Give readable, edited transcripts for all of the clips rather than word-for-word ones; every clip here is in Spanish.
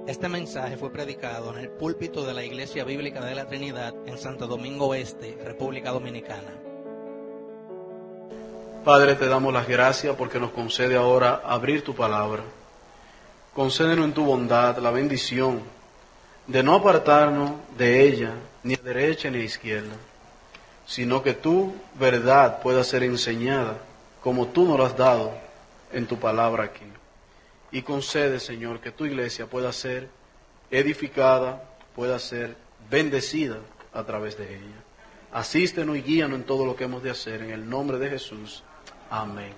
Este mensaje fue predicado en el púlpito de la Iglesia Bíblica de la Trinidad en Santo Domingo Este, República Dominicana. Padre, te damos las gracias porque nos concede ahora abrir tu palabra. Concédenos en tu bondad la bendición de no apartarnos de ella, ni a derecha ni a izquierda, sino que tu verdad pueda ser enseñada como tú nos la has dado en tu palabra aquí. Y concede, Señor, que tu iglesia pueda ser edificada, pueda ser bendecida a través de ella. Asístenos y guíanos en todo lo que hemos de hacer, en el nombre de Jesús. Amén.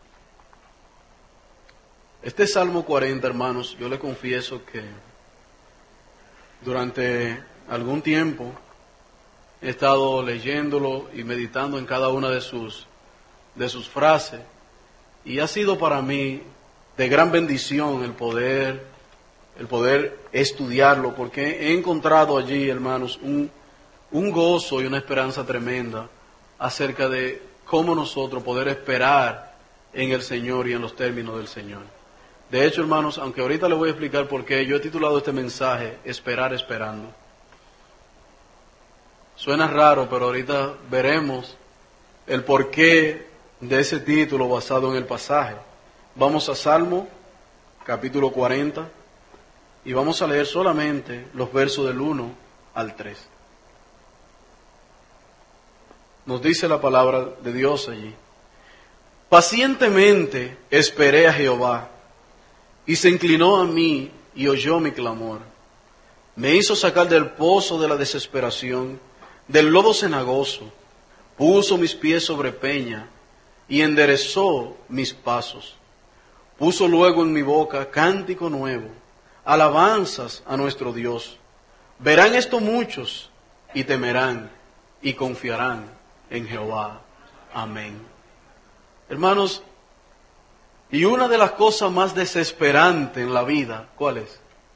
Este Salmo 40, hermanos, yo le confieso que durante algún tiempo he estado leyéndolo y meditando en cada una de sus frases, y ha sido para mí de gran bendición el poder estudiarlo, porque he encontrado allí, hermanos, un gozo y una esperanza tremenda acerca de cómo nosotros poder esperar en el Señor y en los términos del Señor. De hecho, hermanos, aunque ahorita les voy a explicar por qué, yo he titulado este mensaje Esperar esperando. Suena raro, pero ahorita veremos el porqué de ese título basado en el pasaje. Vamos a Salmo, capítulo 40, y vamos a leer solamente los versos del 1 al 3. Nos dice la palabra de Dios allí: pacientemente esperé a Jehová, y se inclinó a mí y oyó mi clamor. Me hizo sacar del pozo de la desesperación, del lodo cenagoso. Puso mis pies sobre peña y enderezó mis pasos. Puso luego en mi boca cántico nuevo, alabanzas a nuestro Dios. Verán esto muchos y temerán y confiarán en Jehová. Amén. Hermanos, y una de las cosas más desesperantes en la vida, ¿cuál es?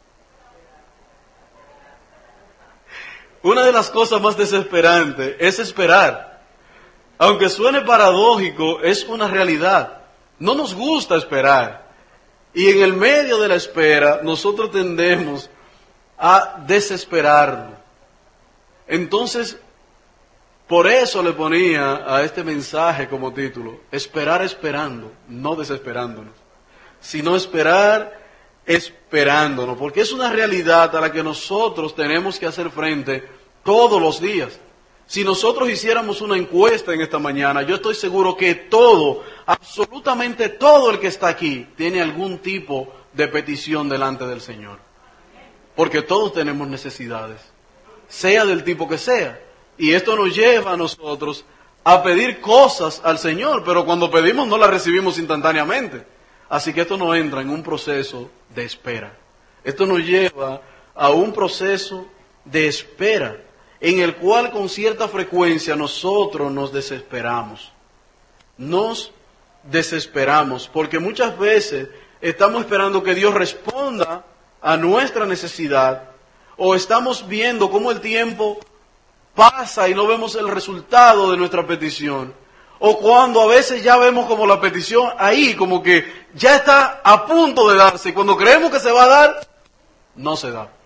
Una de las cosas más desesperantes es esperar. Aunque suene paradójico, es una realidad. No nos gusta esperar. Y en el medio de la espera, nosotros tendemos a desesperarnos. Entonces, por eso le ponía a este mensaje como título: esperar esperando, no desesperándonos, sino esperar esperándonos, porque es una realidad a la que nosotros tenemos que hacer frente todos los días. Si nosotros hiciéramos una encuesta en esta mañana, yo estoy seguro que todo, absolutamente todo el que está aquí, tiene algún tipo de petición delante del Señor. Porque todos tenemos necesidades, sea del tipo que sea. Y esto nos lleva a nosotros a pedir cosas al Señor, pero cuando pedimos no las recibimos instantáneamente. Así que esto nos entra en un proceso de espera. Esto nos lleva a un proceso de espera, en el cual con cierta frecuencia nosotros nos desesperamos. Nos desesperamos porque muchas veces estamos esperando que Dios responda a nuestra necesidad, o estamos viendo cómo el tiempo pasa y no vemos el resultado de nuestra petición, o cuando a veces ya vemos como la petición ahí, como que ya está a punto de darse, y cuando creemos que se va a dar, no se da.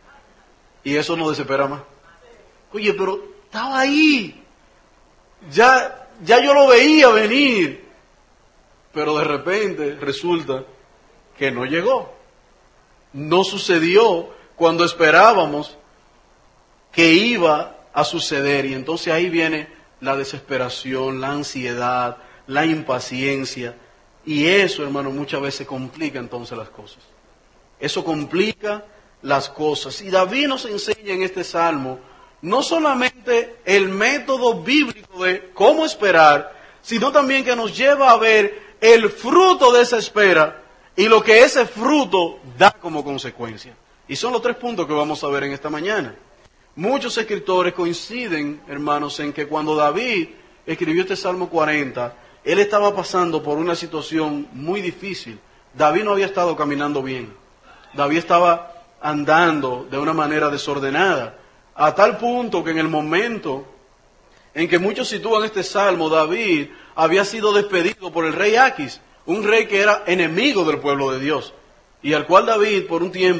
Y eso nos desespera más. Oye, pero estaba ahí, ya yo lo veía venir, pero de repente resulta que no llegó. No sucedió cuando esperábamos que iba a suceder, y entonces ahí viene la desesperación, la ansiedad, la impaciencia, y eso, hermano, muchas veces complica entonces las cosas. Eso complica las cosas. Y David nos enseña en este salmo no solamente el método bíblico de cómo esperar, sino también que nos lleva a ver el fruto de esa espera y lo que ese fruto da como consecuencia. Y son los 3 puntos que vamos a ver en esta mañana. Muchos escritores coinciden, hermanos, en que cuando David escribió este Salmo 40, él estaba pasando por una situación muy difícil. David no había estado caminando bien. David estaba andando de una manera desordenada, a tal punto que en el momento en que muchos sitúan este salmo, David había sido despedido por el rey Aquis, un rey que era enemigo del pueblo de Dios, y al cual David por un tiempo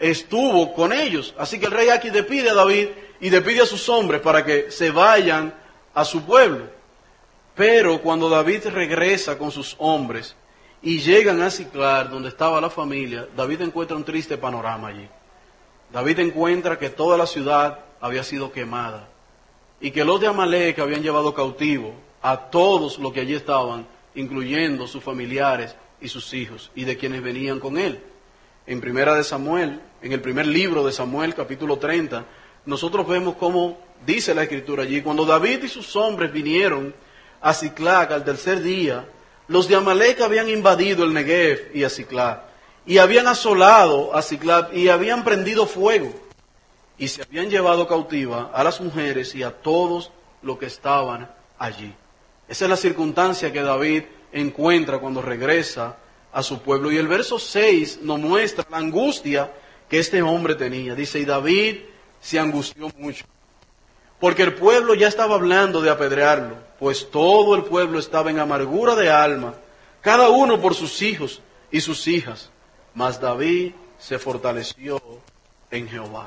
estuvo con ellos. Así que el rey Aquis despide a David y despide a sus hombres para que se vayan a su pueblo. Pero cuando David regresa con sus hombres y llegan a Siclag, donde estaba la familia, David encuentra un triste panorama allí. David encuentra que toda la ciudad había sido quemada y que los de Amalec habían llevado cautivo a todos los que allí estaban, incluyendo sus familiares y sus hijos, y de quienes venían con él. En Primera de Samuel, en el primer libro de Samuel, capítulo 30, nosotros vemos cómo dice la Escritura allí: cuando David y sus hombres vinieron a Siclag al tercer día, los de Amalec habían invadido el Negev y a Siclag, y habían asolado a Siclag y habían prendido fuego, y se habían llevado cautiva a las mujeres y a todos los que estaban allí. Esa es la circunstancia que David encuentra cuando regresa a su pueblo. Y el verso 6 nos muestra la angustia que este hombre tenía. Dice: y David se angustió mucho, porque el pueblo ya estaba hablando de apedrearlo, pues todo el pueblo estaba en amargura de alma, cada uno por sus hijos y sus hijas. Mas David se fortaleció en Jehová.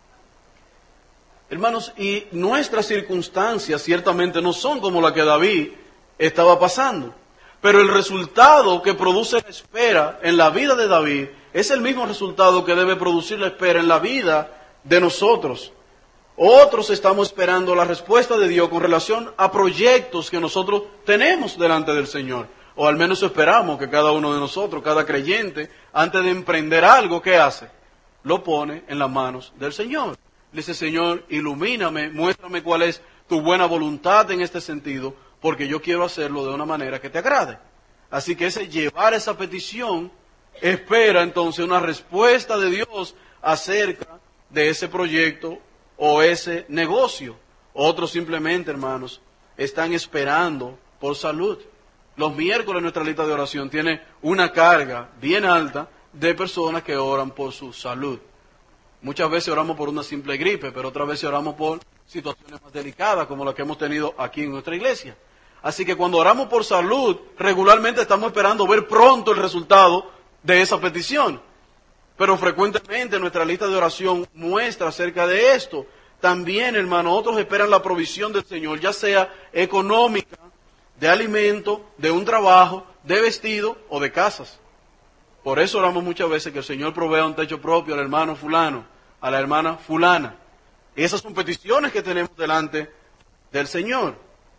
Hermanos, y nuestras circunstancias ciertamente no son como la que David estaba pasando, pero el resultado que produce la espera en la vida de David es el mismo resultado que debe producir la espera en la vida de nosotros. Otros estamos esperando la respuesta de Dios con relación a proyectos que nosotros tenemos delante del Señor, o al menos esperamos que cada uno de nosotros, cada creyente, antes de emprender algo, ¿qué hace? Lo pone en las manos del Señor. Le dice: Señor, ilumíname, muéstrame cuál es tu buena voluntad en este sentido, porque yo quiero hacerlo de una manera que te agrade. Así que ese llevar esa petición espera entonces una respuesta de Dios acerca de ese proyecto o ese negocio. Otros simplemente, hermanos, están esperando por salud. Los miércoles nuestra lista de oración tiene una carga bien alta de personas que oran por su salud. Muchas veces oramos por una simple gripe, pero otras veces oramos por situaciones más delicadas, como la que hemos tenido aquí en nuestra iglesia. Así que cuando oramos por salud, regularmente estamos esperando ver pronto el resultado de esa petición. Pero frecuentemente nuestra lista de oración muestra acerca de esto. También, hermano, otros esperan la provisión del Señor, ya sea económica, de alimento, de un trabajo, de vestido o de casas. Por eso oramos muchas veces que el Señor provea un techo propio al hermano fulano, a la hermana fulana. Y esas son peticiones que tenemos delante del Señor.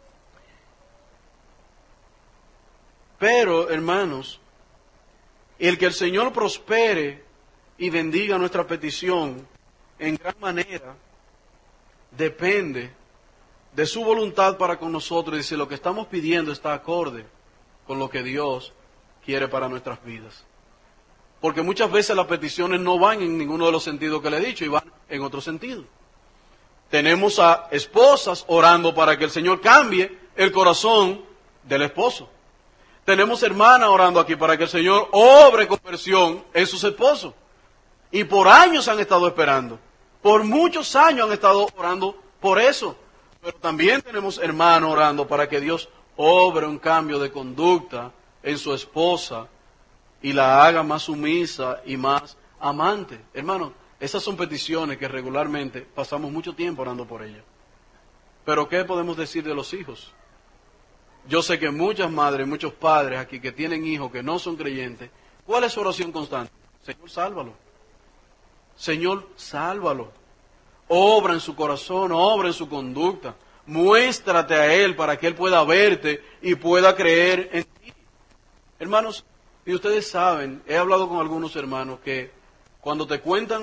Pero, hermanos, el que el Señor prospere y bendiga nuestra petición en gran manera depende de su voluntad para con nosotros, y si lo que estamos pidiendo está acorde con lo que Dios quiere para nuestras vidas. Porque muchas veces las peticiones no van en ninguno de los sentidos que le he dicho y van en otro sentido. Tenemos a esposas orando para que el Señor cambie el corazón del esposo. Tenemos hermanas orando aquí para que el Señor obre conversión en sus esposos. Y por años han estado esperando. Por muchos años han estado orando por eso. Pero también tenemos hermanos orando para que Dios obre un cambio de conducta en su esposa y la haga más sumisa y más amante. Hermano, esas son peticiones que regularmente pasamos mucho tiempo orando por ellas. Pero ¿qué podemos decir de los hijos? Yo sé que muchas madres, muchos padres aquí que tienen hijos que no son creyentes, ¿cuál es su oración constante? Señor, sálvalo. Señor, sálvalo. Obra en su corazón, obra en su conducta. Muéstrate a Él para que Él pueda verte y pueda creer en ti. Hermanos, y ustedes saben, he hablado con algunos hermanos que cuando te cuentan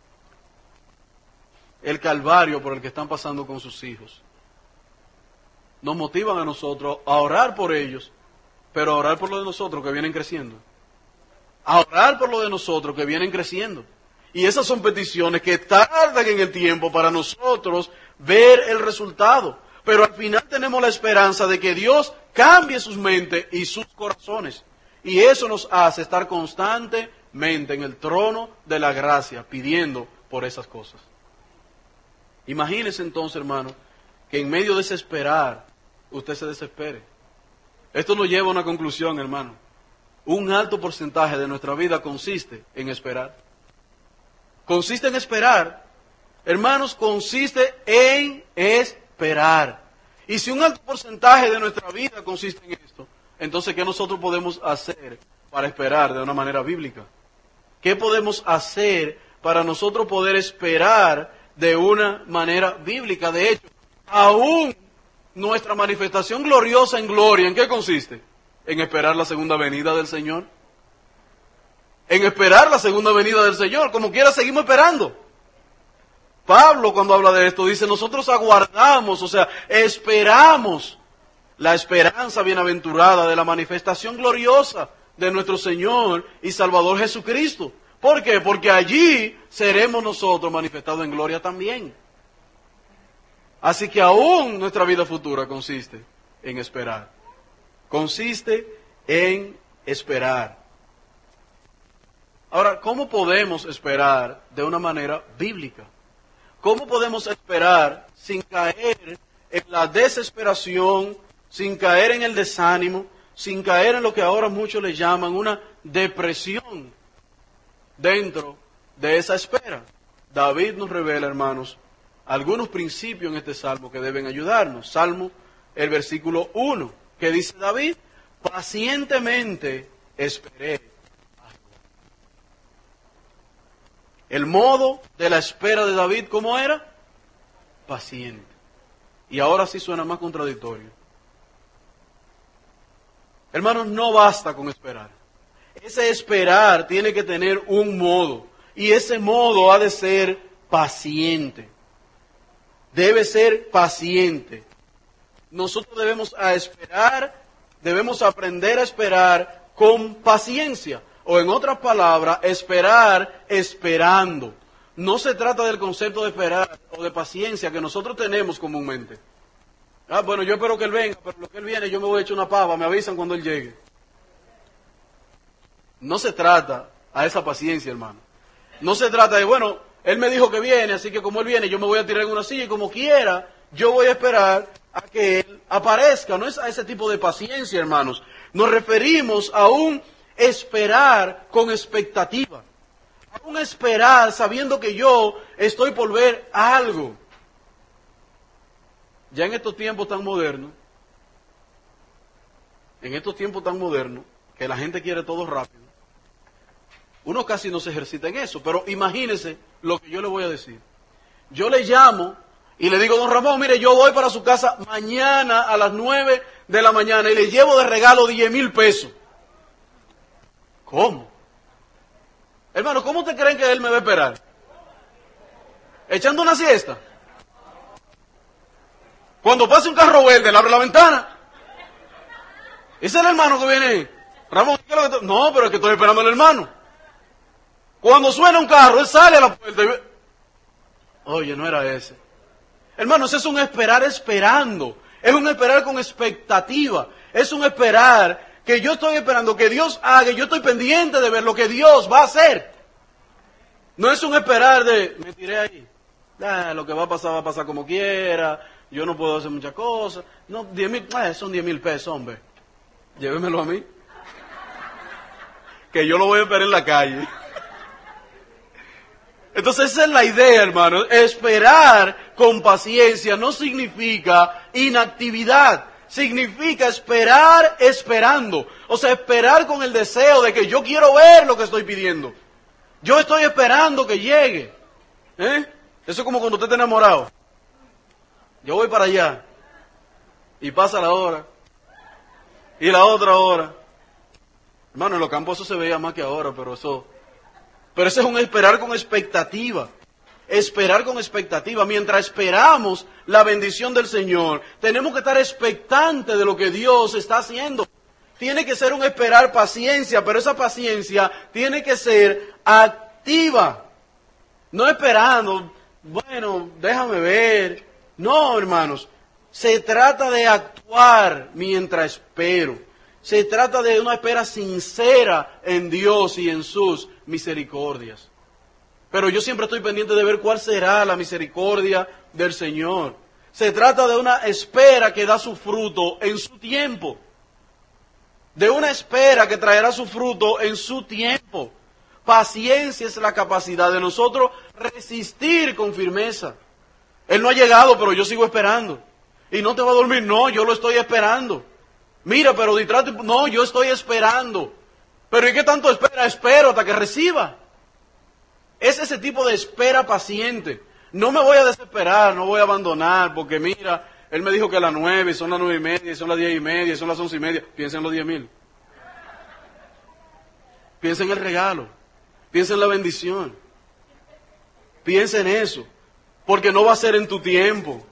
el calvario por el que están pasando con sus hijos, nos motivan a nosotros a orar por ellos, pero a orar por lo de nosotros que vienen creciendo. A orar por lo de nosotros que vienen creciendo. Y esas son peticiones que tardan en el tiempo para nosotros ver el resultado. Pero al final tenemos la esperanza de que Dios cambie sus mentes y sus corazones. Y eso nos hace estar constantemente en el trono de la gracia, pidiendo por esas cosas. Imagínese entonces, hermano, que en medio de ese esperar, usted se desespere. Esto nos lleva a una conclusión, hermano. Un alto porcentaje de nuestra vida consiste en esperar. consiste en esperar. Hermanos, consiste en esperar. Y si un alto porcentaje de nuestra vida consiste en esto, entonces ¿qué nosotros podemos hacer para esperar de una manera bíblica? ¿Qué podemos hacer para nosotros poder esperar de una manera bíblica? De hecho, aún nuestra manifestación gloriosa en gloria, ¿en qué consiste? En esperar la segunda venida del Señor. En esperar la segunda venida del Señor. Como quiera, seguimos esperando. Pablo, cuando habla de esto, dice, nosotros aguardamos, o sea, esperamos la esperanza bienaventurada de la manifestación gloriosa de nuestro Señor y Salvador Jesucristo. ¿Por qué? Porque allí seremos nosotros manifestados en gloria también. Así que aún nuestra vida futura consiste en esperar. Consiste en esperar. Ahora, ¿cómo podemos esperar de una manera bíblica? ¿Cómo podemos esperar sin caer en la desesperación, sin caer en el desánimo, sin caer en lo que ahora muchos le llaman una depresión dentro de esa espera? David nos revela, hermanos, algunos principios en este salmo que deben ayudarnos. Salmo, el versículo 1, que dice David, pacientemente esperé. El modo de la espera de David, ¿cómo era? Paciente. Y ahora sí suena más contradictorio. Hermanos, no basta con esperar. Ese esperar tiene que tener un modo. Y ese modo ha de ser paciente. Debe ser paciente. Nosotros debemos aprender a esperar con paciencia. O en otras palabras, esperar esperando. No se trata del concepto de esperar o de paciencia que nosotros tenemos comúnmente. Bueno, yo espero que él venga, pero lo que él viene yo me voy a echar una pava, me avisan cuando él llegue. No se trata a esa paciencia, hermano. No se trata de, bueno, él me dijo que viene, así que como él viene yo me voy a tirar en una silla y como quiera, yo voy a esperar a que él aparezca. No es a ese tipo de paciencia, hermanos. Nos referimos a un esperar con expectativa. A un esperar sabiendo que yo estoy por ver algo. Ya en estos tiempos tan modernos, que la gente quiere todo rápido, uno casi no se ejercita en eso, pero imagínese lo que yo le voy a decir. Yo le llamo y le digo, don Ramón, mire, yo voy para su casa mañana a las 9 de la mañana y le llevo de regalo 10,000 pesos. ¿Cómo? Hermano, ¿cómo te creen que él me va a esperar? ¿Echando una siesta? Cuando pase un carro verde, le abre la ventana. Ese es el hermano que viene ahí. Ramón, ¿qué es lo que no, pero es que estoy esperando al hermano. Cuando suena un carro, él sale a la puerta y ve. Oye, no era ese. Hermano, ese es un esperar esperando. Es un esperar con expectativa. Es un esperar que yo estoy esperando que Dios haga y yo estoy pendiente de ver lo que Dios va a hacer. No es un esperar de, me tiré ahí. Lo que va a pasar como quiera. Yo no puedo hacer muchas cosas. No, 10,000, son 10,000 pesos, hombre. Llévemelo a mí. Que yo lo voy a esperar en la calle. Entonces esa es la idea, hermano. Esperar con paciencia no significa inactividad. Significa esperar esperando. O sea, esperar con el deseo de que yo quiero ver lo que estoy pidiendo. Yo estoy esperando que llegue. Eso es como cuando usted está enamorado. Yo voy para allá. Y pasa la hora. Y la otra hora. Hermano, en los campos eso se veía más que ahora, pero ese es un esperar con expectativa. Esperar con expectativa. Mientras esperamos la bendición del Señor, tenemos que estar expectantes de lo que Dios está haciendo. Tiene que ser un esperar paciencia, pero esa paciencia tiene que ser activa. No esperando, bueno, déjame ver. No, hermanos, se trata de actuar mientras espero. Se trata de una espera sincera en Dios y en sus misericordias. Pero yo siempre estoy pendiente de ver cuál será la misericordia del Señor. Se trata de una espera que da su fruto en su tiempo. De una espera que traerá su fruto en su tiempo. Paciencia es la capacidad de nosotros resistir con firmeza. Él no ha llegado, pero yo sigo esperando. Y no te va a dormir, no, yo lo estoy esperando. Mira, pero distrate, no, yo estoy esperando. Pero ¿y qué tanto espera? Espero hasta que reciba. Es ese tipo de espera paciente. No me voy a desesperar, no voy a abandonar, porque mira, él me dijo que a las 9, son las 9:30, son las 10:30, son las 11:30. Piensa en los 10,000. Piensa en el regalo. Piensa en la bendición. Piensa en eso. Porque no va a ser en tu tiempo.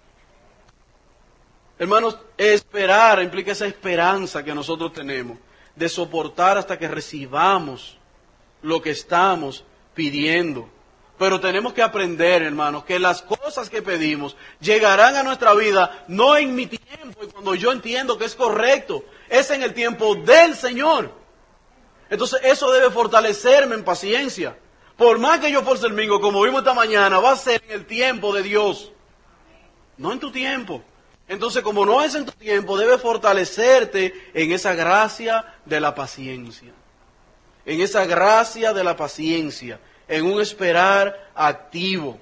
Hermanos, esperar implica esa esperanza que nosotros tenemos de soportar hasta que recibamos lo que estamos pidiendo. Pero tenemos que aprender, hermanos, que las cosas que pedimos llegarán a nuestra vida no en mi tiempo y cuando yo entiendo que es correcto, es en el tiempo del Señor. Entonces eso debe fortalecerme en paciencia. Por más que yo force el domingo, como vimos esta mañana, va a ser en el tiempo de Dios, no en tu tiempo. Entonces, como no es en tu tiempo, debe fortalecerte en esa gracia de la paciencia. En esa gracia de la paciencia, en un esperar activo.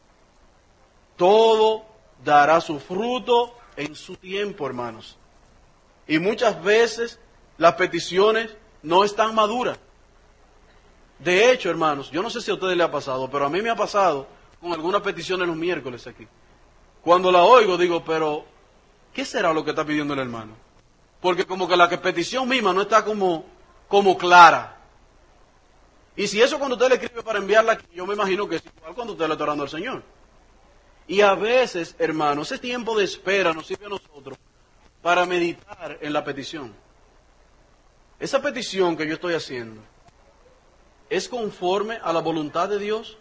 Todo dará su fruto en su tiempo, hermanos. Y muchas veces las peticiones no están maduras. De hecho, hermanos, yo no sé si a ustedes les ha pasado, pero a mí me ha pasado con algunas peticiones los miércoles aquí. Cuando la oigo digo, pero ¿qué será lo que está pidiendo el hermano? Porque como que la petición misma no está como clara. Y si eso cuando usted le escribe para enviarla aquí, yo me imagino que es igual cuando usted le está orando al Señor. Y a veces, hermanos, ese tiempo de espera nos sirve a nosotros para meditar en la petición. Esa petición que yo estoy haciendo, ¿es conforme a la voluntad de Dios?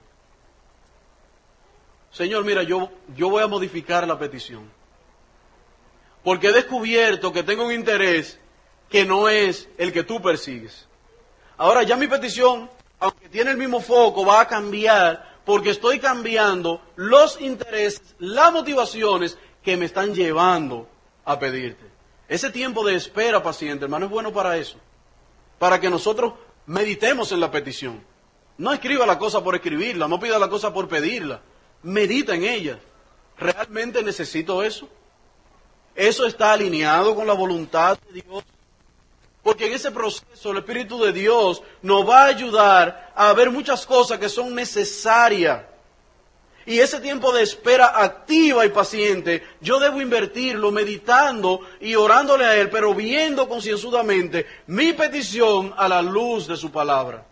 Señor, mira, yo voy a modificar la petición. Porque he descubierto que tengo un interés que no es el que tú persigues. Ahora ya mi petición, aunque tiene el mismo foco, va a cambiar porque estoy cambiando los intereses, las motivaciones que me están llevando a pedirte. Ese tiempo de espera paciente, hermano, es bueno para eso. Para que nosotros meditemos en la petición. No escriba la cosa por escribirla, no pida la cosa por pedirla. Medita en ella. ¿Realmente necesito eso? ¿Eso está alineado con la voluntad de Dios? Porque en ese proceso el Espíritu de Dios nos va a ayudar a ver muchas cosas que son necesarias. Y ese tiempo de espera activa y paciente, yo debo invertirlo meditando y orándole a Él, pero viendo concienzudamente mi petición a la luz de su palabra.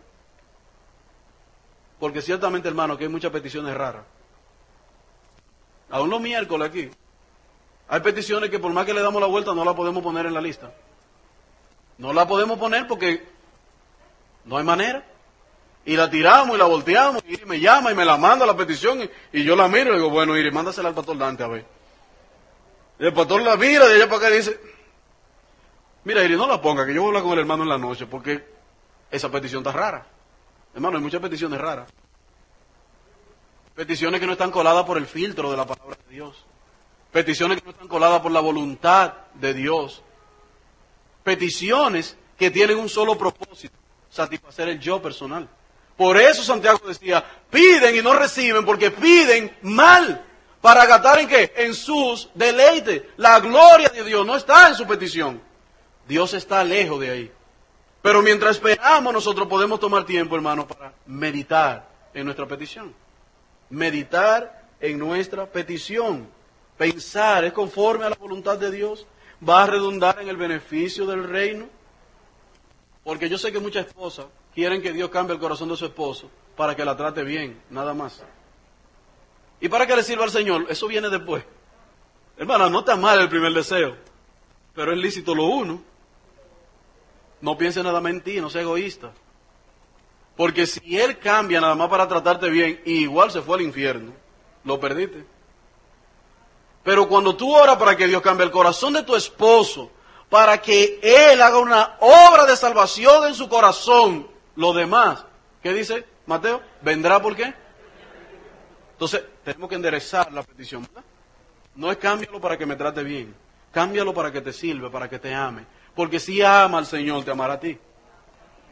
Porque ciertamente, hermano, que hay muchas peticiones raras. Aún los miércoles aquí, hay peticiones que por más que le damos la vuelta no la podemos poner en la lista. No la podemos poner porque no hay manera. Y la tiramos y la volteamos, y me llama y me la manda la petición, y yo la miro y digo, bueno, Iri, mándasela al pastor Dante a ver. Y el pastor la mira de allá para acá y dice, mira, Iri, no la ponga, que yo voy a hablar con el hermano en la noche, porque esa petición está rara. Hermano, hay muchas peticiones raras. Peticiones que no están coladas por el filtro de la palabra de Dios. Peticiones que no están coladas por la voluntad de Dios. Peticiones que tienen un solo propósito, satisfacer el yo personal. Por eso Santiago decía, piden y no reciben porque piden mal. ¿Para gastar en qué? En sus deleites. La gloria de Dios no está en su petición. Dios está lejos de ahí. Pero mientras esperamos nosotros podemos tomar tiempo, hermanos, para meditar en nuestra petición. Meditar en nuestra petición. Pensar, ¿es conforme a la voluntad de Dios? ¿Va a redundar en el beneficio del reino? Porque yo sé que muchas esposas quieren que Dios cambie el corazón de su esposo para que la trate bien, nada más. ¿Y para que le sirva al Señor? Eso viene después. Hermana, no está mal el primer deseo, pero es lícito lo uno. No piense nada más en ti, no sea egoísta. Porque si Él cambia nada más para tratarte bien, igual se fue al infierno, lo perdiste. Pero cuando tú oras para que Dios cambie el corazón de tu esposo, para que Él haga una obra de salvación en su corazón, lo demás, ¿qué dice Mateo? ¿Vendrá por qué? Entonces, tenemos que enderezar la petición, ¿verdad? No es cámbialo para que me trate bien, cámbialo para que te sirva, para que te ame. Porque si ama al Señor, te amará a ti.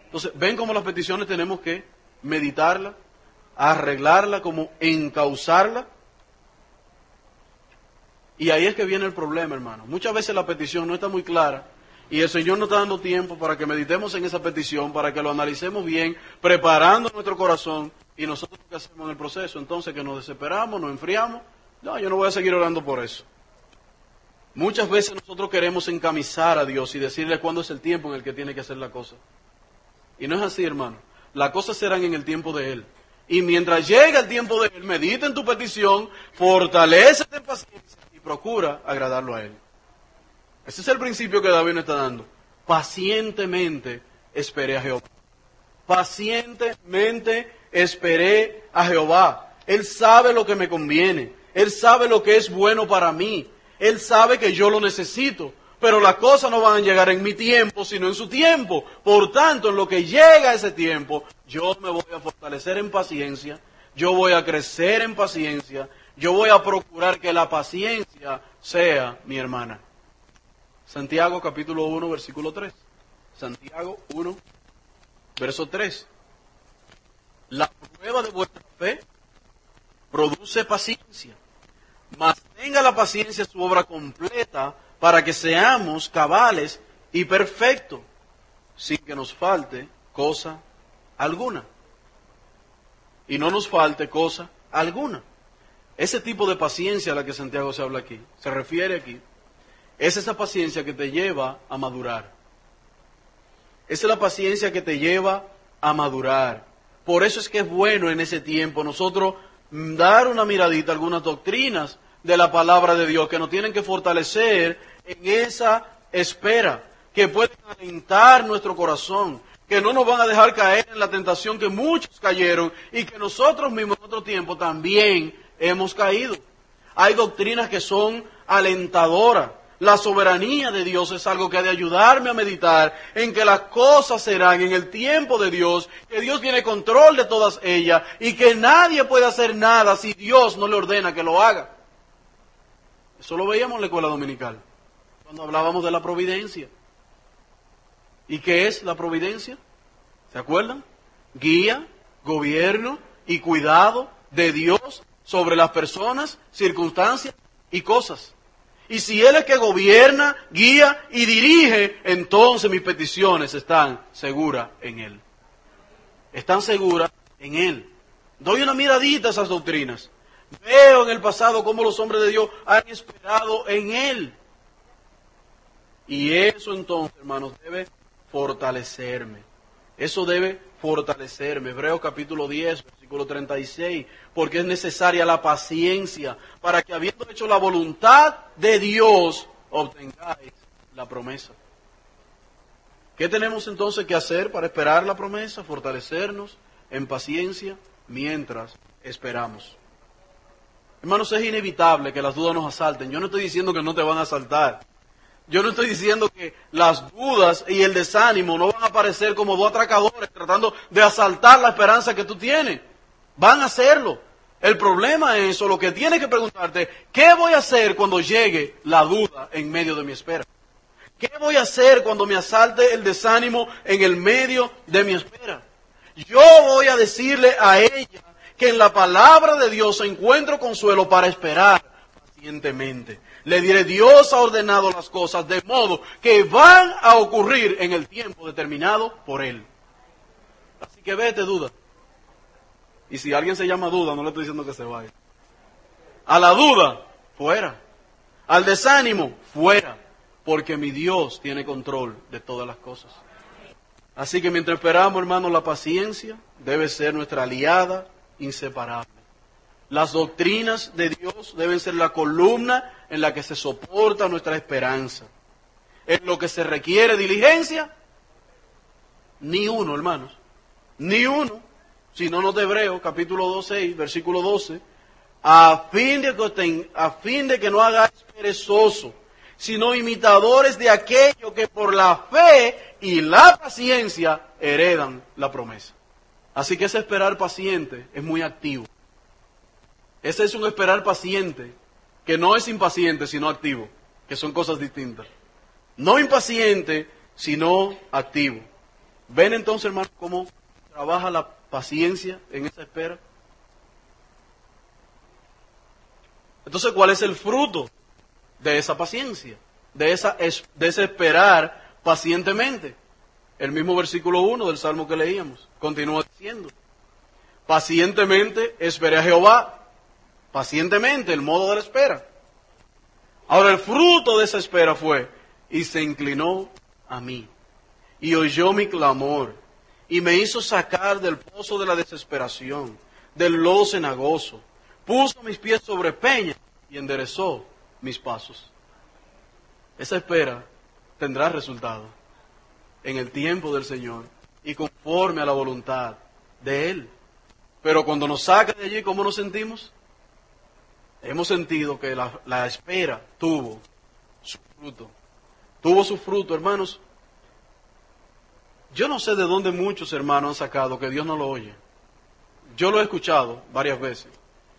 Entonces, ven cómo las peticiones tenemos que meditarlas, arreglarlas, como encauzarlas. Y ahí es que viene el problema, hermano. Muchas veces la petición no está muy clara y el Señor nos está dando tiempo para que meditemos en esa petición, para que lo analicemos bien, preparando nuestro corazón, y nosotros lo que hacemos en el proceso, entonces que nos desesperamos, nos enfriamos. No, yo no voy a seguir orando por eso. Muchas veces nosotros queremos encamisar a Dios y decirle cuándo es el tiempo en el que tiene que hacer la cosa. Y no es así, hermano. Las cosas serán en el tiempo de Él. Y mientras llegue el tiempo de Él, medita en tu petición, fortalécete en paciencia y procura agradarlo a Él. Ese es el principio que David nos está dando. Pacientemente esperé a Jehová. Pacientemente esperé a Jehová. Él sabe lo que me conviene. Él sabe lo que es bueno para mí. Él sabe que yo lo necesito. Pero las cosas no van a llegar en mi tiempo, sino en su tiempo. Por tanto, en lo que llega ese tiempo, yo me voy a fortalecer en paciencia. Yo voy a crecer en paciencia. Yo voy a procurar que la paciencia sea mi hermana. Santiago capítulo 1, versículo 3. Santiago 1, verso 3. La prueba de vuestra fe produce paciencia. Mas tenga la paciencia su obra completa para que seamos cabales y perfectos, sin que nos falte cosa alguna. Y no nos falte cosa alguna. Ese tipo de paciencia a la que Santiago se habla aquí, se refiere aquí, es esa paciencia que te lleva a madurar. Esa es la paciencia que te lleva a madurar. Por eso es que es bueno en ese tiempo nosotros dar una miradita a algunas doctrinas de la palabra de Dios que nos tienen que fortalecer en esa espera, que pueden alentar nuestro corazón, que no nos van a dejar caer en la tentación que muchos cayeron y que nosotros mismos en otro tiempo también hemos caído. Hay doctrinas que son alentadoras. La soberanía de Dios es algo que ha de ayudarme a meditar en que las cosas serán en el tiempo de Dios, que Dios tiene control de todas ellas y que nadie puede hacer nada si Dios no le ordena que lo haga. Eso lo veíamos en la escuela dominical, cuando hablábamos de la providencia. ¿Y qué es la providencia? ¿Se acuerdan? Guía, gobierno y cuidado de Dios sobre las personas, circunstancias y cosas. Y si Él es que gobierna, guía y dirige, entonces mis peticiones están seguras en Él. Están seguras en Él. Doy una miradita a esas doctrinas. Veo en el pasado cómo los hombres de Dios han esperado en Él. Y eso entonces, hermanos, debe fortalecerme. Eso debe fortalecerme. Hebreos capítulo 10, versículo 36. Porque es necesaria la paciencia para que, habiendo hecho la voluntad de Dios, obtengáis la promesa. ¿Qué tenemos entonces que hacer para esperar la promesa? Fortalecernos en paciencia mientras esperamos. Hermanos, es inevitable que las dudas nos asalten. Yo no estoy diciendo que no te van a asaltar. Yo no estoy diciendo que las dudas y el desánimo no van a aparecer como dos atracadores tratando de asaltar la esperanza que tú tienes. Van a hacerlo. El problema es eso, lo que tienes que preguntarte, ¿qué voy a hacer cuando llegue la duda en medio de mi espera? ¿Qué voy a hacer cuando me asalte el desánimo en el medio de mi espera? Yo voy a decirle a ella que en la palabra de Dios encuentro consuelo para esperar pacientemente. Le diré, Dios ha ordenado las cosas de modo que van a ocurrir en el tiempo determinado por Él. Así que vete, duda. Y si alguien se llama duda, no le estoy diciendo que se vaya. A la duda, fuera. Al desánimo, fuera. Porque mi Dios tiene control de todas las cosas. Así que mientras esperamos, hermanos, la paciencia debe ser nuestra aliada inseparable. Las doctrinas de Dios deben ser la columna en la que se soporta nuestra esperanza. En lo que se requiere diligencia, ni uno, hermanos, ni uno. Si no, de Hebreos, capítulo 2, versículo 12, a fin de que no hagáis perezoso, sino imitadores de aquello que por la fe y la paciencia heredan la promesa. Así que ese esperar paciente es muy activo. Ese es un esperar paciente que no es impaciente, sino activo, que son cosas distintas. No impaciente, sino activo. ¿Ven entonces, hermanos, cómo trabaja la paciencia en esa espera? Entonces, ¿cuál es el fruto de esa paciencia? De ese esperar pacientemente. El mismo versículo 1 del Salmo que leíamos. Continúa diciendo: pacientemente esperé a Jehová. Pacientemente, el modo de la espera. Ahora, el fruto de esa espera fue: y se inclinó a mí, y oyó mi clamor, y me hizo sacar del pozo de la desesperación, del lodo cenagoso. Puso mis pies sobre peña y enderezó mis pasos. Esa espera tendrá resultado en el tiempo del Señor y conforme a la voluntad de Él. Pero cuando nos saca de allí, ¿cómo nos sentimos? Hemos sentido que la espera tuvo su fruto. Tuvo su fruto, hermanos. Yo no sé de dónde muchos hermanos han sacado que Dios no lo oye. Yo lo he escuchado varias veces.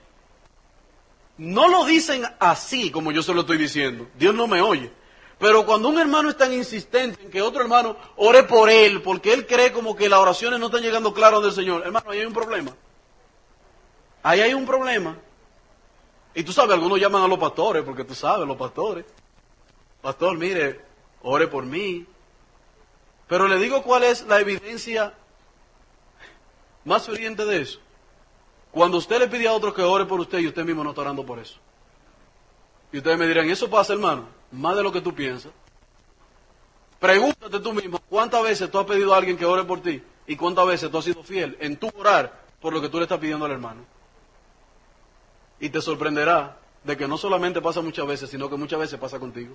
No lo dicen así como yo se lo estoy diciendo. Dios no me oye. Pero cuando un hermano es tan insistente en que otro hermano ore por él, porque él cree como que las oraciones no están llegando claras del Señor, hermano, ahí hay un problema. Ahí hay un problema. Y tú sabes, algunos llaman a los pastores, porque tú sabes, los pastores. Pastor, mire, ore por mí. Pero le digo cuál es la evidencia más ferviente de eso. Cuando usted le pide a otro que ore por usted y usted mismo no está orando por eso. Y ustedes me dirán, ¿eso pasa, hermano? Más de lo que tú piensas. Pregúntate tú mismo, ¿cuántas veces tú has pedido a alguien que ore por ti? ¿Y cuántas veces tú has sido fiel en tu orar por lo que tú le estás pidiendo al hermano? Y te sorprenderá de que no solamente pasa muchas veces, sino que muchas veces pasa contigo.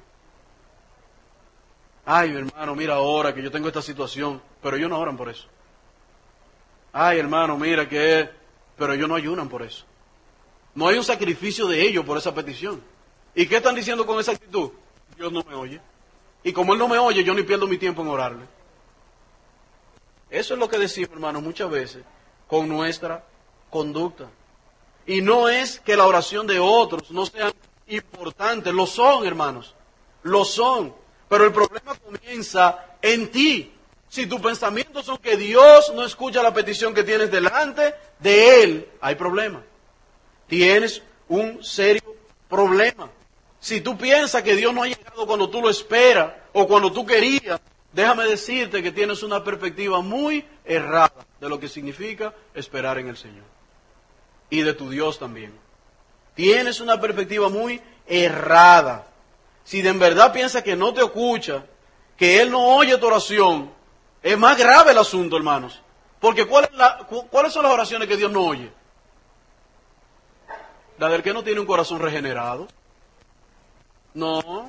Ay, mi hermano, mira ahora que yo tengo esta situación, pero ellos no oran por eso. Ay, hermano, mira que pero ellos no ayunan por eso. No hay un sacrificio de ellos por esa petición. ¿Y qué están diciendo con esa actitud? Dios no me oye. Y como Él no me oye, yo ni pierdo mi tiempo en orarle. Eso es lo que decimos, hermanos, muchas veces con nuestra conducta. Y no es que la oración de otros no sean importantes. Lo son, hermanos. Lo son. Pero el problema comienza en ti. Si tus pensamientos son que Dios no escucha la petición que tienes delante de Él, hay problema. Tienes un serio problema. Si tú piensas que Dios no ha llegado cuando tú lo esperas o cuando tú querías, déjame decirte que tienes una perspectiva muy errada de lo que significa esperar en el Señor. Y de tu Dios también. Tienes una perspectiva muy errada. Si de en verdad piensas que no te escucha, que Él no oye tu oración, es más grave el asunto, hermanos. Porque ¿cuáles son las oraciones que Dios no oye? La del que no tiene un corazón regenerado. No.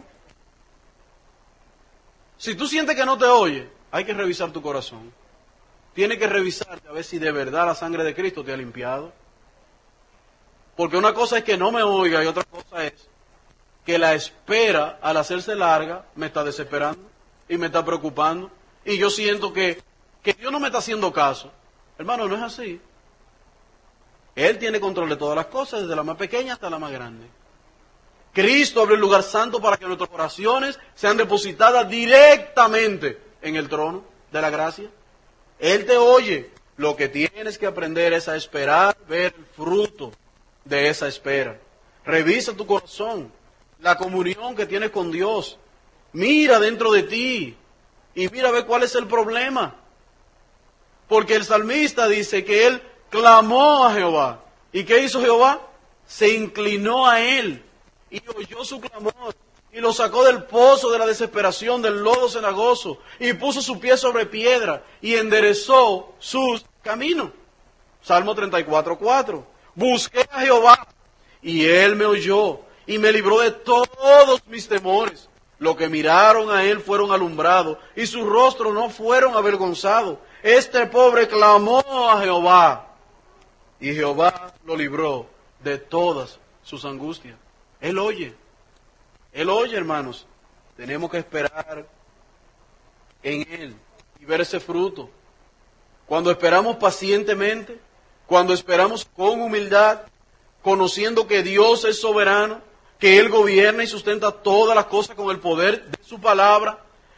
Si tú sientes que no te oye, hay que revisar tu corazón. Tienes que revisarte a ver si de verdad la sangre de Cristo te ha limpiado. Porque una cosa es que no me oiga y otra cosa es que la espera, al hacerse larga, me está desesperando y me está preocupando. Y yo siento que Dios no me está haciendo caso. Hermano, no es así. Él tiene control de todas las cosas, desde la más pequeña hasta la más grande. Cristo abre el lugar santo para que nuestras oraciones sean depositadas directamente en el trono de la gracia. Él te oye. Lo que tienes que aprender es a esperar, ver el fruto de esa espera. Revisa tu corazón, la comunión que tienes con Dios. Mira dentro de ti y mira a ver cuál es el problema. Porque el salmista dice que él clamó a Jehová. ¿Y qué hizo Jehová? Se inclinó a él y oyó su clamor y lo sacó del pozo de la desesperación, del lodo cenagoso, y puso su pie sobre piedra y enderezó sus caminos. Salmo 34:4. Busqué a Jehová y Él me oyó y me libró de todos mis temores. Los que miraron a Él fueron alumbrados y su rostro no fueron avergonzados. Este pobre clamó a Jehová y Jehová lo libró de todas sus angustias. Él oye, hermanos. Tenemos que esperar en Él y ver ese fruto. Cuando esperamos pacientemente, cuando esperamos con humildad, conociendo que Dios es soberano, que Él gobierna y sustenta todas las cosas con el poder de su palabra,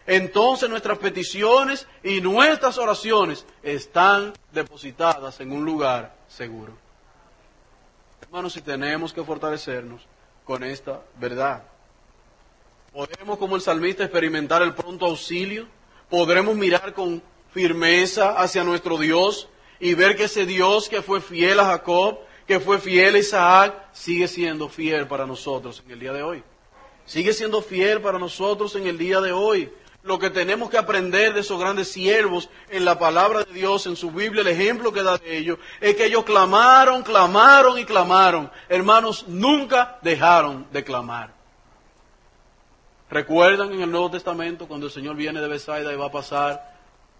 entonces nuestras peticiones y nuestras oraciones están depositadas en un lugar seguro. Hermanos, si tenemos que fortalecernos con esta verdad. Podemos, como el salmista, experimentar el pronto auxilio. Podremos mirar con firmeza hacia nuestro Dios y ver que ese Dios que fue fiel a Jacob, que fue fiel a Isaac, sigue siendo fiel para nosotros en el día de hoy. Sigue siendo fiel para nosotros en el día de hoy. Lo que tenemos que aprender de esos grandes siervos en la palabra de Dios, en su Biblia, el ejemplo que da de ellos, es que ellos clamaron, clamaron y clamaron. Hermanos, nunca dejaron de clamar. ¿Recuerdan en el Nuevo Testamento cuando el Señor viene de Betsaida y va a pasar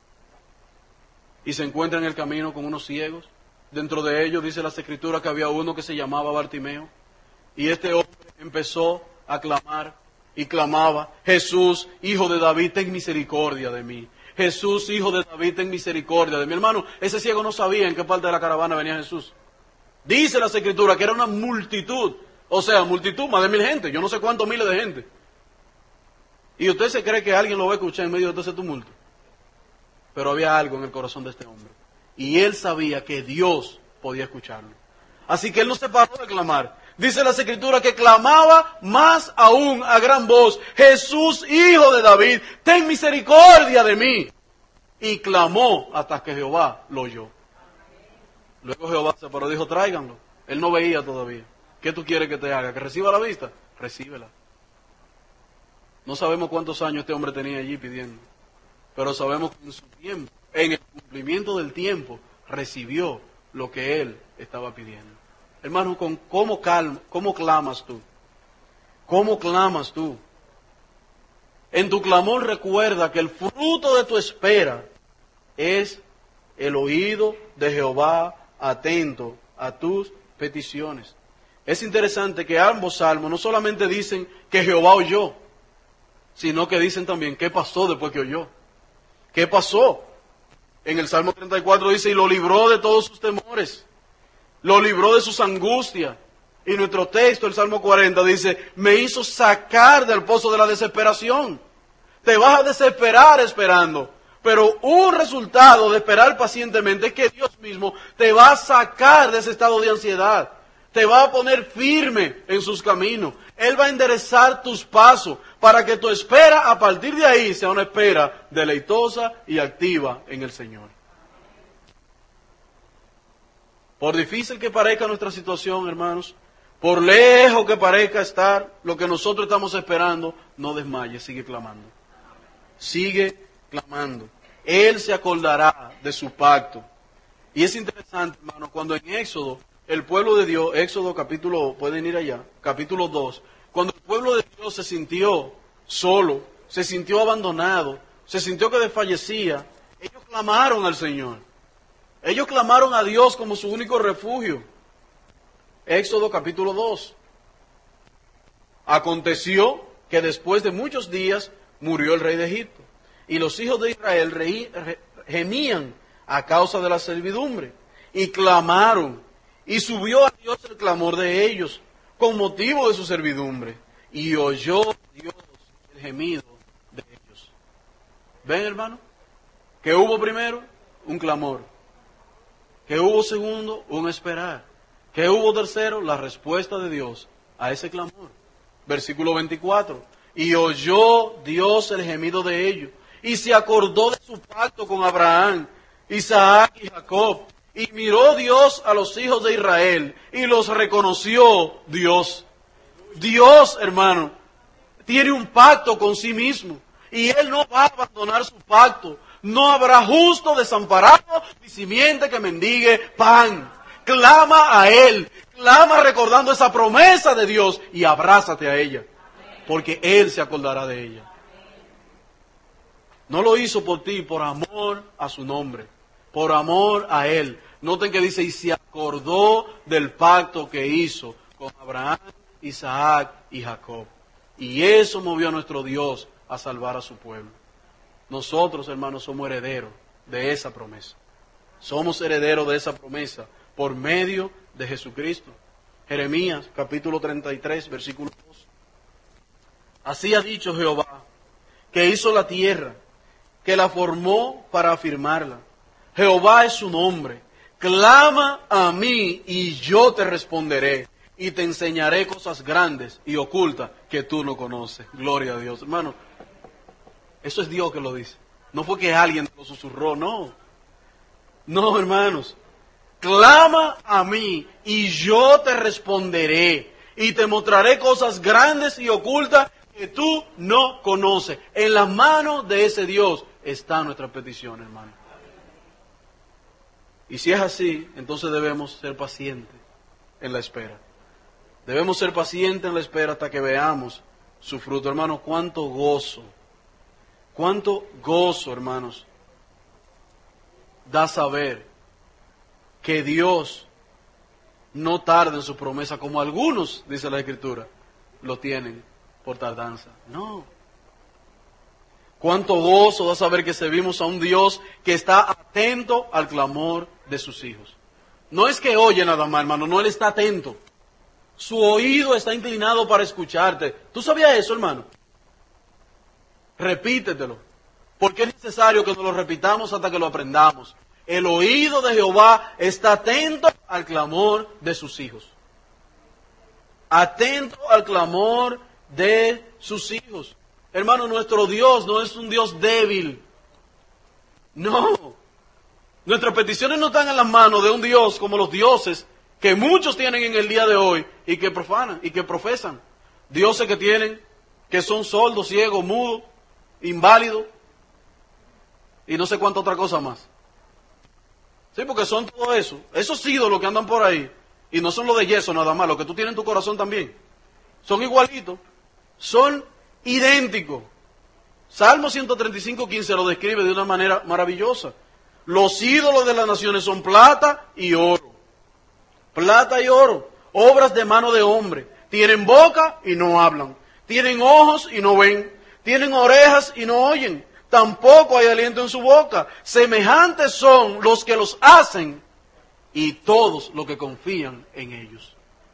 y se encuentra en el camino con unos ciegos? Dentro de ellos dice las Escrituras que había uno que se llamaba Bartimeo, y este hombre empezó a clamar y clamaba: Jesús, hijo de David, ten misericordia de mí. Jesús, hijo de David, ten misericordia de mí. Hermano, ese ciego no sabía en qué parte de la caravana venía Jesús. Dice las Escrituras que era una multitud, o sea, multitud, más de 1000 gente, yo no sé cuántos miles de gente. Y usted se cree que alguien lo va a escuchar en medio de todo ese tumulto. Pero había algo en el corazón de este hombre. Y él sabía que Dios podía escucharlo. Así que él no se paró de clamar. Dice las Escrituras que clamaba más aún a gran voz: Jesús, hijo de David, ten misericordia de mí. Y clamó hasta que Jehová lo oyó. Luego Jehová se paró y dijo: tráiganlo. Él no veía todavía. ¿Qué tú quieres que te haga? ¿Que reciba la vista? Recíbela. No sabemos cuántos años este hombre tenía allí pidiendo, pero sabemos que en su tiempo, en el cumplimiento del tiempo, recibió lo que él estaba pidiendo. Hermano, ¿cómo clamas tú? ¿Cómo clamas tú? En tu clamor recuerda que el fruto de tu espera es el oído de Jehová atento a tus peticiones. Es interesante que ambos salmos no solamente dicen que Jehová oyó, sino que dicen también qué pasó después que oyó. ¿Qué pasó? En el Salmo 34 dice: y lo libró de todos sus temores, lo libró de sus angustias. Y nuestro texto, el Salmo 40, dice: me hizo sacar del pozo de la desesperación. Te vas a desesperar esperando, pero un resultado de esperar pacientemente es que Dios mismo te va a sacar de ese estado de ansiedad. Te va a poner firme en sus caminos. Él va a enderezar tus pasos para que tu espera a partir de ahí sea una espera deleitosa y activa en el Señor. Por difícil que parezca nuestra situación, hermanos, por lejos que parezca estar lo que nosotros estamos esperando, no desmayes, sigue clamando. Sigue clamando. Él se acordará de su pacto. Y es interesante, hermano, cuando en Éxodo, el pueblo de Dios, Éxodo capítulo, pueden ir allá, capítulo 2, cuando el pueblo de Dios se sintió solo, se sintió abandonado, se sintió que desfallecía, ellos clamaron al Señor. Ellos clamaron a Dios como su único refugio. Éxodo capítulo 2. Aconteció que después de muchos días murió el rey de Egipto, y los hijos de Israel gemían a causa de la servidumbre, y clamaron, y subió a Dios el clamor de ellos, con motivo de su servidumbre, y oyó Dios el gemido de ellos. ¿Ven, hermano? ¿Qué hubo primero? Un clamor. ¿Qué hubo segundo? Un esperar. ¿Qué hubo tercero? La respuesta de Dios a ese clamor. Versículo 24. Y oyó Dios el gemido de ellos, y se acordó de su pacto con Abraham, Isaac y Jacob. Y miró Dios a los hijos de Israel, y los reconoció Dios. Dios, hermano, tiene un pacto con sí mismo, y Él no va a abandonar su pacto. No habrá justo desamparado, ni simiente que mendigue pan. Clama a Él, clama recordando esa promesa de Dios, y abrázate a ella, porque Él se acordará de ella. No lo hizo por ti, por amor a su nombre, por amor a Él. Noten que dice: y se acordó del pacto que hizo con Abraham, Isaac y Jacob. Y eso movió a nuestro Dios a salvar a su pueblo. Nosotros, hermanos, somos herederos de esa promesa. Somos herederos de esa promesa por medio de Jesucristo. Jeremías, capítulo 33, versículo 2. Así ha dicho Jehová, que hizo la tierra, que la formó para afirmarla. Jehová es su nombre. Clama a mí y yo te responderé y te enseñaré cosas grandes y ocultas que tú no conoces. Gloria a Dios. Hermano, eso es Dios que lo dice. No fue que alguien lo susurró, no. No, hermanos. Clama a mí y yo te responderé y te mostraré cosas grandes y ocultas que tú no conoces. En las manos de ese Dios está nuestra petición, hermano. Y si es así, entonces debemos ser pacientes en la espera. Debemos ser pacientes en la espera hasta que veamos su fruto. Hermanos, cuánto gozo, hermanos, da saber que Dios no tarda en su promesa, como algunos, dice la Escritura, lo tienen por tardanza. No. Cuánto gozo da saber que servimos a un Dios que está atento al clamor de sus hijos. No es que oye nada más, hermano, no, Él está atento. Su oído está inclinado para escucharte. ¿Tú sabías eso, hermano? Repítetelo, porque es necesario que nos lo repitamos hasta que lo aprendamos. El oído de Jehová está atento al clamor de sus hijos. Atento al clamor de sus hijos. Hermano, nuestro Dios no es un Dios débil. No. Nuestras peticiones no están en las manos de un Dios como los dioses que muchos tienen en el día de hoy y que profanan y que profesan. Dioses que tienen, que son sordos, ciegos, mudos, inválidos y no sé cuánta otra cosa más. Sí, porque son todo eso. Esos ídolos que andan por ahí, y no son los de yeso nada más, los que tú tienes en tu corazón también. Son igualitos, son idénticos. Salmo 135:15 lo describe de una manera maravillosa. Los ídolos de las naciones son plata y oro. Plata y oro, obras de mano de hombre. Tienen boca y no hablan. Tienen ojos y no ven. Tienen orejas y no oyen. Tampoco hay aliento en su boca. Semejantes son los que los hacen y todos los que confían en ellos.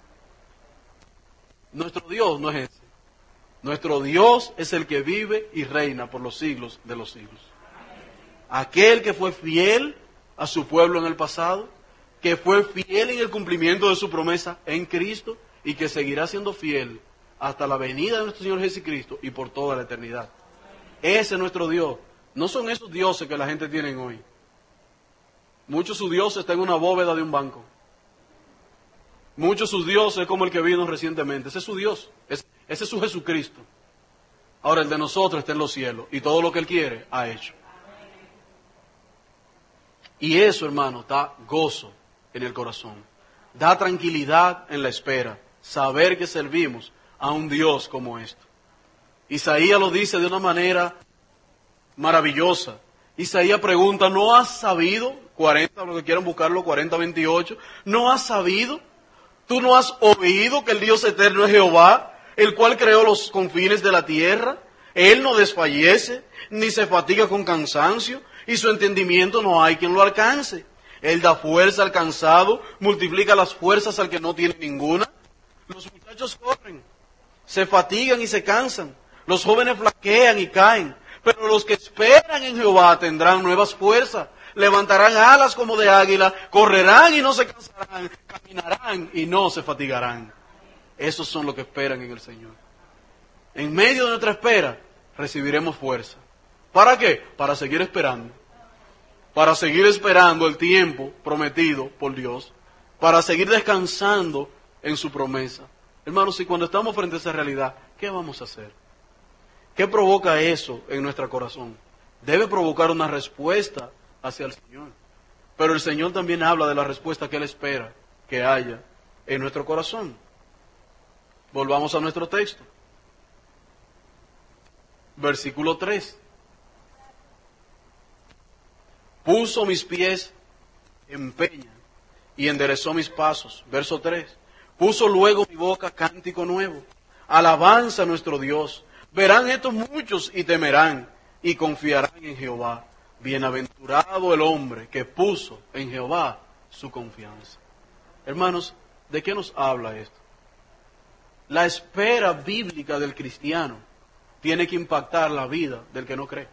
Nuestro Dios no es ese. Nuestro Dios es el que vive y reina por los siglos de los siglos. Aquel que fue fiel a su pueblo en el pasado, que fue fiel en el cumplimiento de su promesa en Cristo y que seguirá siendo fiel hasta la venida de nuestro Señor Jesucristo y por toda la eternidad. Ese es nuestro Dios. No son esos dioses que la gente tiene hoy. Muchos de sus dioses están en una bóveda de un banco. Muchos de sus dioses es como el que vino recientemente. Ese es su Dios. Ese es su Jesucristo. Ahora el de nosotros está en los cielos y todo lo que Él quiere ha hecho. Y eso, hermano, da gozo en el corazón. Da tranquilidad en la espera. Saber que servimos a un Dios como este. Isaías lo dice de una manera maravillosa. Isaías pregunta, ¿no has sabido? 40, los que quieran buscarlo, 40:28. ¿No has sabido? ¿Tú no has oído que el Dios eterno es Jehová, el cual creó los confines de la tierra? Él no desfallece, ni se fatiga con cansancio, y su entendimiento no hay quien lo alcance. Él da fuerza al cansado, multiplica las fuerzas al que no tiene ninguna. Los muchachos corren, se fatigan y se cansan. Los jóvenes flaquean y caen. Pero los que esperan en Jehová tendrán nuevas fuerzas. Levantarán alas como de águila, correrán y no se cansarán, caminarán y no se fatigarán. Esos son los que esperan en el Señor. En medio de nuestra espera recibiremos fuerza. ¿Para qué? Para seguir esperando. Para seguir esperando el tiempo prometido por Dios. Para seguir descansando en su promesa. Hermanos, y cuando estamos frente a esa realidad, ¿qué vamos a hacer? ¿Qué provoca eso en nuestro corazón? Debe provocar una respuesta hacia el Señor. Pero el Señor también habla de la respuesta que Él espera que haya en nuestro corazón. Volvamos a nuestro texto. Versículo 3. Puso mis pies en peña y enderezó mis pasos. Verso 3. Puso luego mi boca cántico nuevo. Alabanza a nuestro Dios. Verán estos muchos y temerán y confiarán en Jehová. Bienaventurado el hombre que puso en Jehová su confianza. Hermanos, ¿de qué nos habla esto? La espera bíblica del cristiano tiene que impactar la vida del que no cree.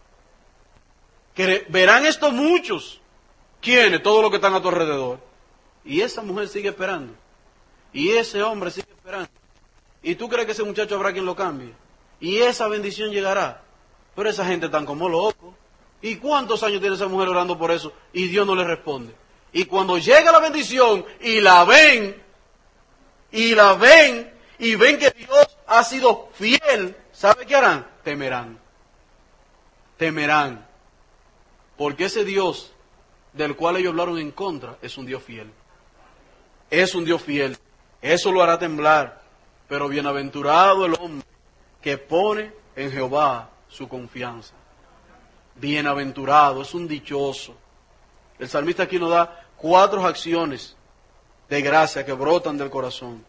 Verán esto muchos. ¿Quiénes? Todos los que están a tu alrededor. Y esa mujer sigue esperando. Y ese hombre sigue esperando. ¿Y tú crees que ese muchacho habrá quien lo cambie? Y esa bendición llegará. Pero esa gente están como locos. ¿Y cuántos años tiene esa mujer orando por eso? Y Dios no le responde. Y cuando llega la bendición y la ven, y ven que Dios ha sido fiel, ¿sabe qué harán? Temerán. Temerán. Porque ese Dios del cual ellos hablaron en contra es un Dios fiel. Es un Dios fiel. Eso lo hará temblar. Pero bienaventurado el hombre que pone en Jehová su confianza. Bienaventurado, es un dichoso. El salmista aquí nos da 4 acciones de gracia que brotan del corazón.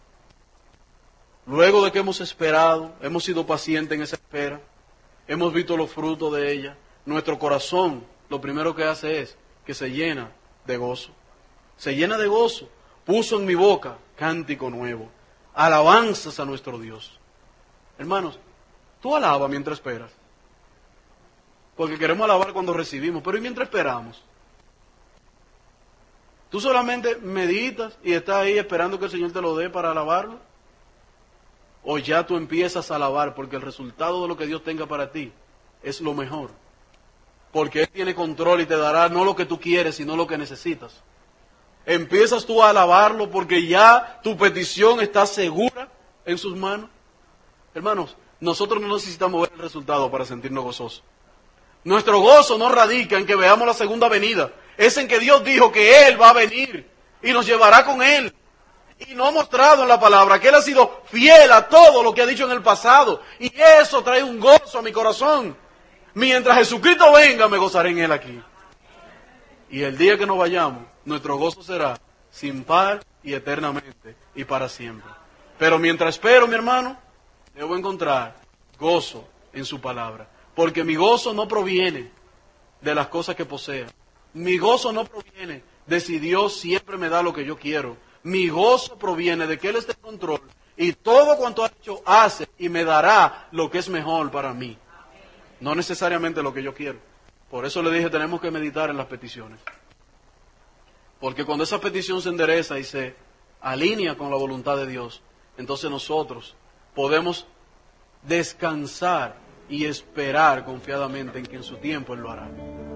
Luego de que hemos esperado, hemos sido pacientes en esa espera, hemos visto los frutos de ella, nuestro corazón lo primero que hace es que se llena de gozo. Se llena de gozo. Puso en mi boca cántico nuevo, alabanzas a nuestro Dios. Hermanos, tú alabas mientras esperas. Porque queremos alabar cuando recibimos, pero ¿y mientras esperamos? ¿Tú solamente meditas y estás ahí esperando que el Señor te lo dé para alabarlo? ¿O ya tú empiezas a alabar porque el resultado de lo que Dios tenga para ti es lo mejor? Porque Él tiene control y te dará no lo que tú quieres, sino lo que necesitas. Empiezas tú a alabarlo porque ya tu petición está segura en sus manos. Hermanos, nosotros no necesitamos ver el resultado para sentirnos gozosos. Nuestro gozo no radica en que veamos la segunda venida. Es en que Dios dijo que Él va a venir y nos llevará con Él. Y nos ha mostrado en la palabra que Él ha sido fiel a todo lo que ha dicho en el pasado. Y eso trae un gozo a mi corazón. Mientras Jesucristo venga, me gozaré en Él aquí. Y el día que nos vayamos, nuestro gozo será sin par y eternamente y para siempre. Pero mientras espero, mi hermano, debo encontrar gozo en su palabra. Porque mi gozo no proviene de las cosas que posea. Mi gozo no proviene de si Dios siempre me da lo que yo quiero. Mi gozo proviene de que Él está en control y todo cuanto ha hecho hace y me dará lo que es mejor para mí. No necesariamente lo que yo quiero. Por eso le dije, tenemos que meditar en las peticiones. Porque cuando esa petición se endereza y se alinea con la voluntad de Dios, entonces nosotros podemos descansar y esperar confiadamente en que en su tiempo Él lo hará.